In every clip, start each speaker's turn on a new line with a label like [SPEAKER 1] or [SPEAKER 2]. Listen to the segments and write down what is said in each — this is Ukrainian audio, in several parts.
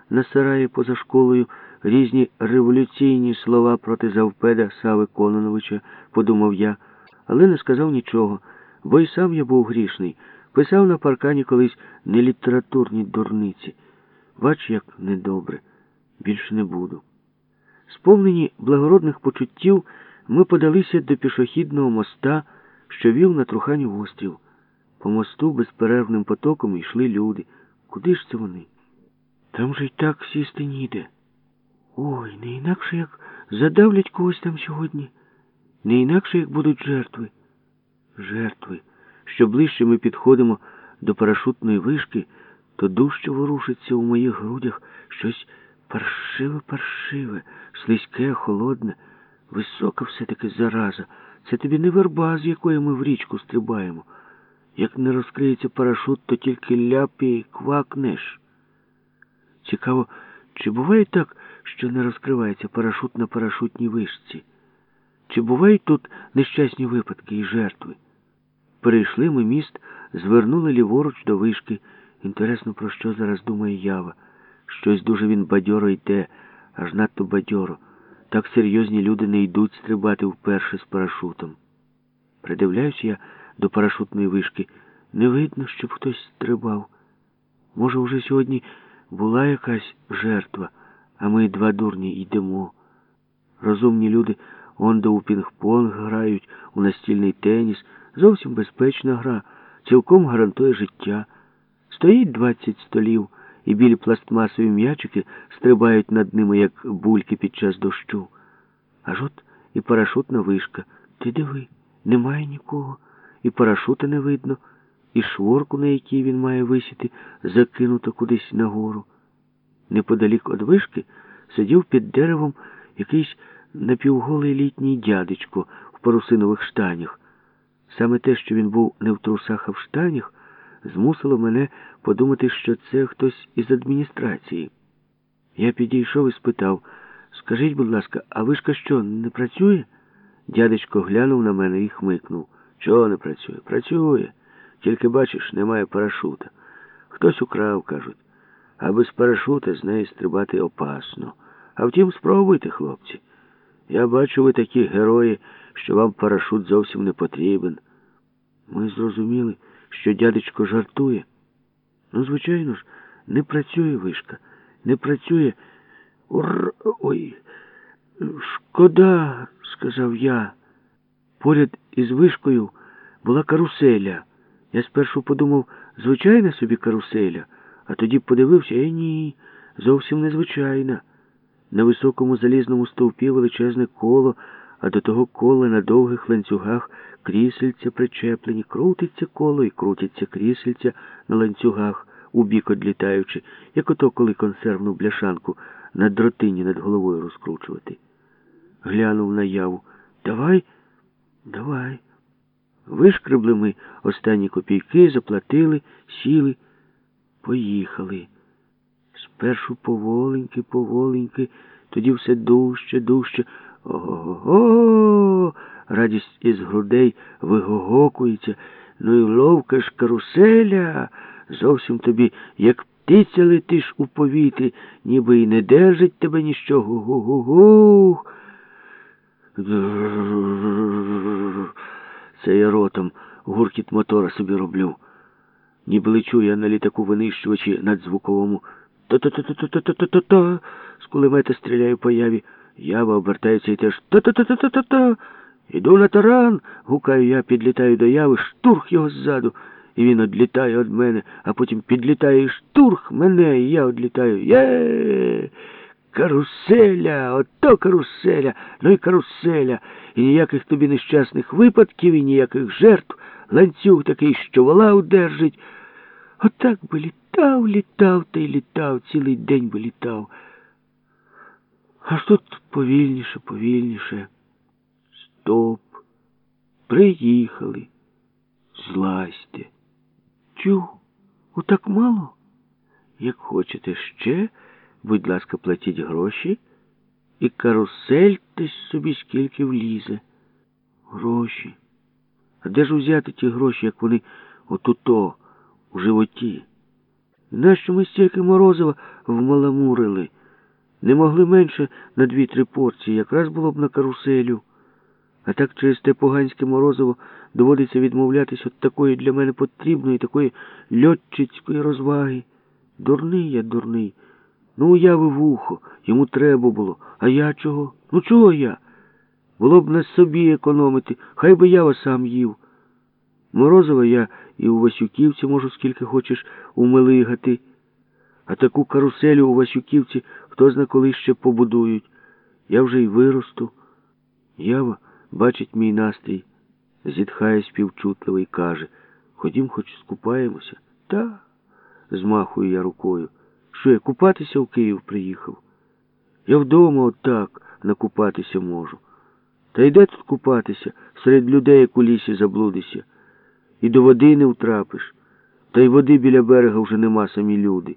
[SPEAKER 1] на сараї поза школою різні революційні слова проти завпеда Сави Кононовича, подумав я, але не сказав нічого, бо й сам я був грішний. Писав на паркані колись нелітературні дурниці. Бач, як недобре. Більше не буду. Сповнені благородних почуттів, ми подалися до пішохідного моста, що вів на Труханів острів. По мосту безперервним потоком йшли люди. Куди ж це вони? Там же й так сісти ніде. Ой, не інакше, як задавлять когось там сьогодні. Не інакше, як будуть жертви. Жертви. Що ближче ми підходимо до парашутної вишки, то дужче ворушиться у моїх грудях щось паршиве, слизьке, холодне. Висока все-таки зараза. Це тобі не верба, з якої ми в річку стрибаємо. Як не розкриється парашут, то тільки ляп і квакнеш. Цікаво, чи буває так, що не розкривається парашут на парашутній вишці? Чи бувають тут нещасні випадки і жертви? Перейшли ми міст, звернули ліворуч до вишки. Інтересно, про що зараз думає Ява. Щось дуже він бадьоро йде, аж надто бадьоро. Так серйозні люди не йдуть стрибати вперше з парашутом. Придивляюсь я до парашутної вишки. Не видно, щоб хтось стрибав. Може, уже сьогодні була якась жертва, а ми два дурні йдемо. Розумні люди онде у пінг-понг грають, у настільний теніс. Зовсім безпечна гра, цілком гарантує життя. Стоїть 20 столів, і білі пластмасові м'ячики стрибають над ними, як бульки під час дощу. Аж от і парашутна вишка. Ти диви, немає нікого, і парашута не видно, і шворку, на якій він має висіти, закинуто кудись нагору. Неподалік від вишки сидів під деревом якийсь напівголий літній дядечко в парусинових штанях. Саме те, що він був не в трусах, а в штанях, змусило мене подумати, що це хтось із адміністрації. Я підійшов і спитав: «Скажіть, будь ласка, а вишка що, не працює?» Дядечко глянув на мене і хмикнув. «Чого не працює? Працює. Тільки, бачиш, немає парашута. Хтось украв, кажуть. А без парашута з неї стрибати опасно. А втім, спробуйте, хлопці. Я бачу, ви такі герої, що вам парашут зовсім не потрібен». Ми зрозуміли, що дядечко жартує. Ну, звичайно ж, не працює вишка. Не працює. Ой, шкода, сказав я. Поряд із вишкою була каруселя. Я спершу подумав, звичайна собі каруселя, а тоді подивився, ні, зовсім незвичайна. На високому залізному стовпі величезне коло, а до того кола на довгих ланцюгах крісельця причеплені. Крутиться коло і крутяться крісельця на ланцюгах, убік одлітаючи, як ото, коли консервну бляшанку на дротині над головою розкручувати. Глянув на Яву. «Давай, давай». Вишкребли ми останні копійки, заплатили, сіли, поїхали. Спершу поволеньки, тоді все дужче. Ого-го! Радість із грудей вигогокується. Ну і ловка ж каруселя! Зовсім тобі, як птиця, летиш у повітрі, ніби і не держить тебе ніщо. Гу-гу-гу-гу! Це я ротом гуркіт мотора собі роблю. Ніби лечу я на літаку винищувачі надзвуковому. Та-та-та-та-та-та-та-та-та. З кулемета стріляю по Яві. Ява обертається і теж та-та-та-та-та-та. Іду на таран, гукаю я, підлітаю до Яви, штурх його ззаду. І він одлітає від мене, а потім підлітає і штурх мене, і я одлітаю. Є! Каруселя! Ото каруселя! Ну і каруселя! І ніяких тобі нещасних випадків, і ніяких жертв. Ланцюг такий, що вола удержить. Отак би літав та й літав, цілий день би літав. Аж тут повільніше. Стоп. Приїхали. Злазьте. Чу, отак мало? Як хочете ще, будь ласка, платіть гроші і карусельтесь собі скільки влізе. Гроші. А де ж взяти ті гроші, як вони отуто, у животі? Нащо ми стільки морозива вмаламурили. Не могли менше на 2-3 порції, якраз було б на каруселю. А так через те поганське морозиво доводиться відмовлятись від такої для мене потрібної, такої льотчицької розваги. Дурний я, дурний. Ну, уявив вухо, йому треба було. А я чого? Ну, чого я? Було б на собі економити, хай би я вас сам їв. Морозива я і у Васюківці можу скільки хочеш умилигати. А таку каруселю у Васюківці хто зна коли ще побудують. Я вже й виросту. Ява бачить мій настрій, зітхає співчутливо і каже: ходім, хоч скупаємося. Та, змахую я рукою. Що я, купатися в Київ приїхав? Я вдома отак накупатися можу. Та йде тут купатися, серед людей, як у лісі заблудися. І до води не втрапиш. Та й води біля берега вже нема, самі люди.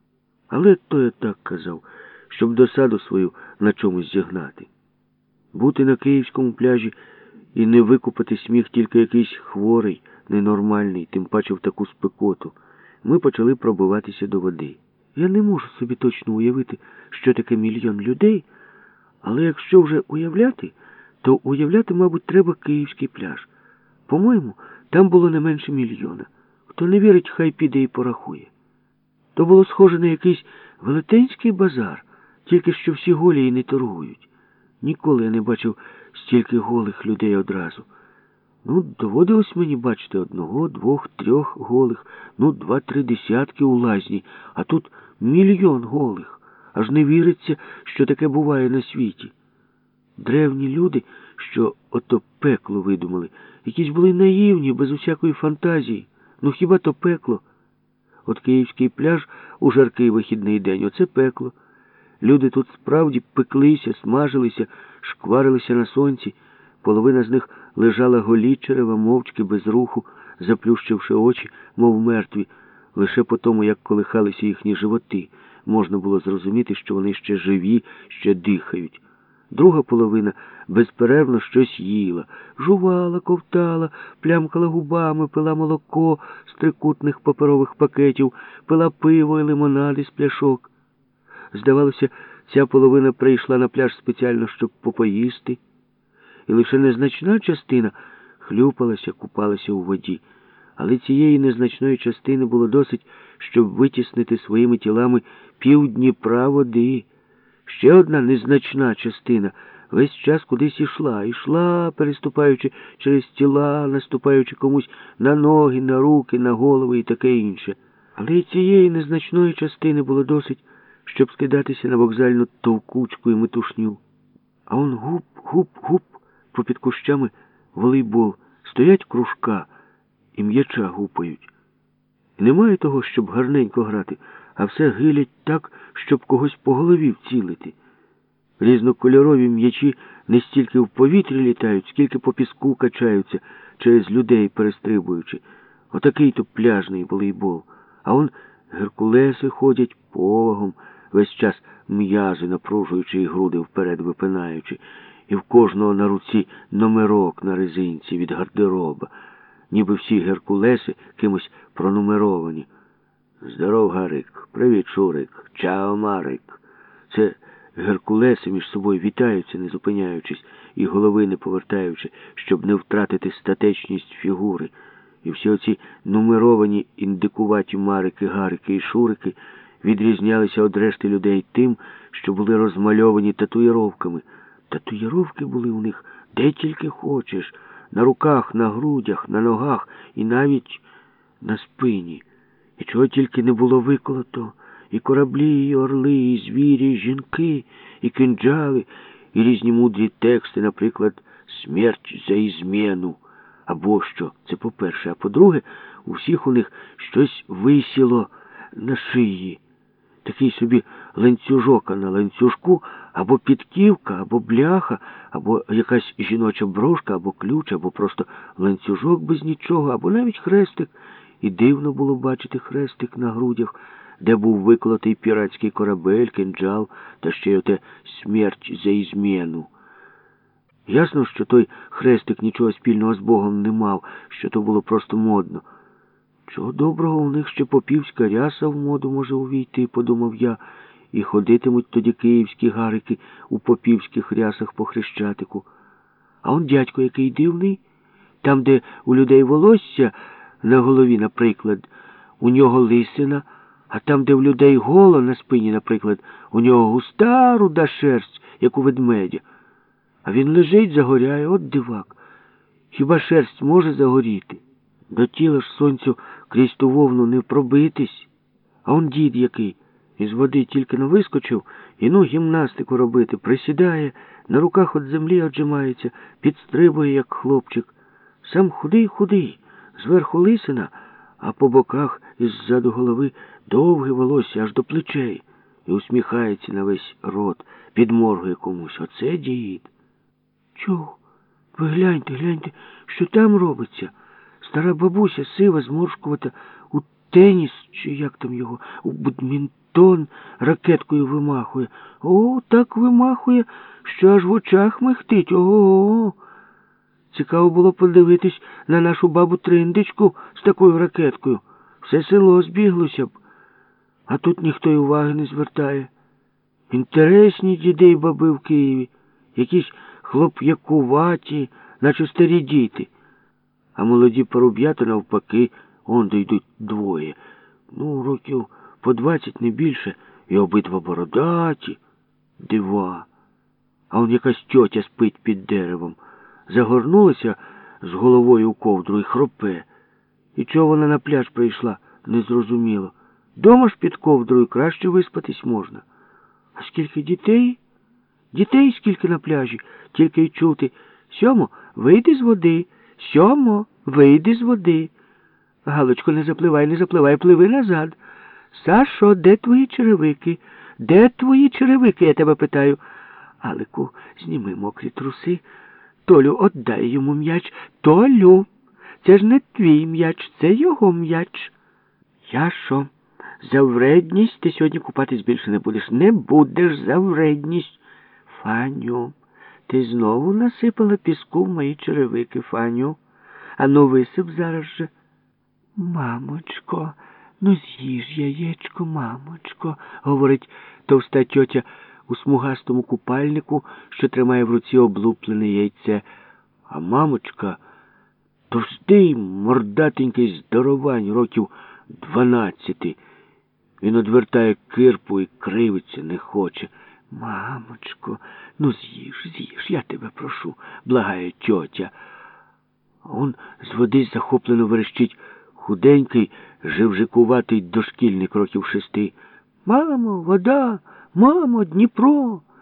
[SPEAKER 1] Але то я так казав, щоб досаду свою на чомусь зігнати. Бути на київському пляжі і не викупатись міг тільки якийсь хворий, ненормальний, тим паче в таку спекоту. Ми почали пробиватися до води. Я не можу собі точно уявити, що таке мільйон людей, але якщо вже уявляти, то уявляти, мабуть, треба київський пляж. По-моєму, там було не менше мільйона. Хто не вірить, хай піде і порахує. То було схоже на якийсь велетенський базар, тільки що всі голі і не торгують. Ніколи я не бачив стільки голих людей одразу. Ну, доводилось мені бачити 1, 2, 3 голих, 2-3 десятки у лазні, а тут мільйон голих. Аж не віриться, що таке буває на світі. Древні люди, що ото пекло видумали, якісь були наївні, без усякої фантазії. Ну хіба то пекло? От київський пляж у жаркий вихідний день, оце пекло. Люди тут справді пеклися, смажилися, шкварилися на сонці. Половина з них лежала голічерева, мовчки, без руху, заплющивши очі, мов мертві. Лише по тому, як колихалися їхні животи, можна було зрозуміти, що вони ще живі, ще дихають. Друга половина безперервно щось їла. Жувала, ковтала, плямкала губами, пила молоко з трикутних паперових пакетів, пила пиво і лимонади з пляшок. Здавалося, ця половина прийшла на пляж спеціально, щоб попоїсти. І лише незначна частина хлюпалася, купалася у воді. Але цієї незначної частини було досить, щоб витіснити своїми тілами півдніпра води. Ще одна незначна частина весь час кудись ішла, переступаючи через тіла, наступаючи комусь на ноги, на руки, на голови і таке інше. Але і цієї незначної частини було досить, щоб скидатися на вокзальну товкучку і метушню. А он гуп, попід кущами волейбол. Стоять кружка і м'яча гупають. І немає того, щоб гарненько грати, а все гилять так, щоб когось по голові вцілити. Різнокольорові м'ячі не стільки в повітрі літають, скільки по піску качаються, через людей перестрибуючи. Отакий-то пляжний волейбол. А он геркулеси ходять повагом, весь час м'язи напружуючи і груди вперед випинаючи, і в кожного на руці номерок на резинці від гардероба, ніби всі геркулеси кимось пронумеровані. Здоров, Гарик, привіт, Шурик, чао, Марик. Це геркулеси між собою вітаються, не зупиняючись, і голови не повертаючи, щоб не втратити статечність фігури. І всі оці нумеровані індикуваті Марики, Гарики і Шурики відрізнялися від решти людей тим, що були розмальовані татуїровками. Татуїровки були у них де тільки хочеш, на руках, на грудях, на ногах і навіть на спині. І чого тільки не було виколото, і кораблі, і орли, і звірі, і жінки, і кинджали, і різні мудрі тексти, наприклад, «Смерть за ізмену», або що, це по-перше, а по-друге, у всіх у них щось висіло на шиї. Такий собі ланцюжок, а на ланцюжку або підківка, або бляха, або якась жіноча брошка, або ключ, або просто ланцюжок без нічого, або навіть хрестик. І дивно було бачити хрестик на грудях, де був виколотий піратський корабель, кинджал, та ще й оте «Смерть за ізмену». Ясно, що той хрестик нічого спільного з Богом не мав, що то було просто модно. Чого доброго, у них ще попівська ряса в моду може увійти, подумав я, і ходитимуть тоді київські гарики у попівських рясах по Хрещатику. А он дядько який дивний. Там, де у людей волосся на голові, наприклад, у нього лисина, а там, де в людей голо на спині, наприклад, у нього густа руда шерсть, як у ведмедя. А він лежить, загоряє, от дивак. Хіба шерсть може загоріти? До тіла ж сонцю крізь ту вовну не пробитись. А он дід який. Із води тільки но вискочив, і ну гімнастику робити, присідає, на руках від землі отжимається, підстрибує, як хлопчик. Сам худий, зверху лисина, а по боках із-заду голови довге волосся аж до плечей. І усміхається на весь рот, підморгує комусь. Оце дід. Чого? Ви гляньте, що там робиться? Стара бабуся, сива, зморшкувата, у теніс, чи як там його, у бадмінтон ракеткою вимахує. О, так вимахує, що аж в очах михтить. Ого-го. Цікаво було подивитись на нашу бабу Триндичку з такою ракеткою. Все село збіглося б. А тут ніхто й уваги не звертає. Інтересні діди й баби в Києві. Якісь хлоп'якуваті, наче старі діти. А молоді паруб'ята навпаки, он дійдуть двоє. Ну, років по 20, не більше, і обидва бородаті. Дива. А он якась тьотя спить під деревом. Загорнулася з головою у ковдру і хропе. І чого вона на пляж прийшла, незрозуміло. Дома ж під ковдрою краще виспатись можна. А скільки дітей? Дітей скільки на пляжі, тільки й чути. Сьомо, вийди з води. Сьомо, вийди з води. Галочко, не запливай, пливи назад. Сашо, де твої черевики? Де твої черевики, я тебе питаю? Алику, зніми мокрі труси. Толю, отдай йому м'яч. Толю, це ж не твій м'яч, це його м'яч. Яшо, за вредність ти сьогодні купатись більше не будеш. Не будеш за вредність. Фаню, ти знову насипала піску в мої черевики, Фаню. Ану, висип зараз же. Мамочко, ну з'їж яєчко, мамочко, говорить товста тьотя у смугастому купальнику, що тримає в руці облуплене яйце. А мамочка товстий, мордатенький здоровань, років 12. Він одвертає кирпу і кривиться не хоче. Мамочко, ну з'їж, я тебе прошу, благає тьотя. А он з води захоплено верещить худенький, живжикуватий дошкільник років 6. Мамо, вода! Мамо, Дніпро!